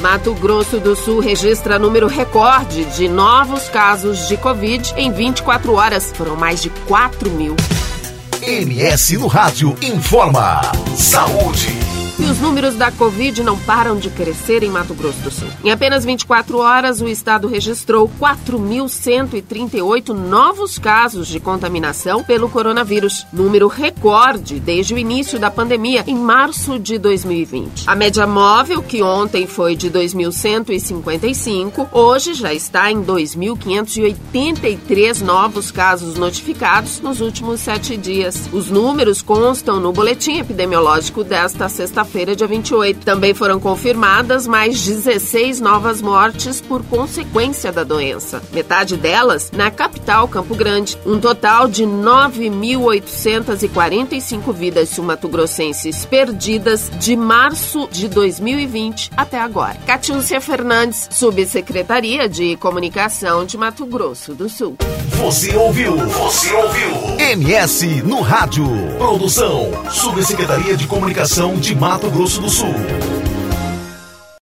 Mato Grosso do Sul registra número recorde de novos casos de Covid em 24 horas. Foram mais de 4 mil. MS no Rádio informa. Saúde. E os números da Covid não param de crescer em Mato Grosso do Sul. Em apenas 24 horas, o estado registrou 4.138 novos casos de contaminação pelo coronavírus, número recorde desde o início da pandemia, em março de 2020. A média móvel, que ontem foi de 2.155, hoje já está em 2.583 novos casos notificados nos últimos 7 dias. Os números constam no boletim epidemiológico desta sexta-feira, dia 28. Também foram confirmadas mais 16 novas mortes por consequência da doença. Metade delas na capital, Campo Grande. Um total de 9.845 vidas sul-mato-grossenses perdidas de março de 2020 até agora. Catiúcia Fernandes, Subsecretaria de Comunicação de Mato Grosso do Sul. Você ouviu? MS no Rádio. Produção, Subsecretaria de Comunicação de Mato Grosso do Sul.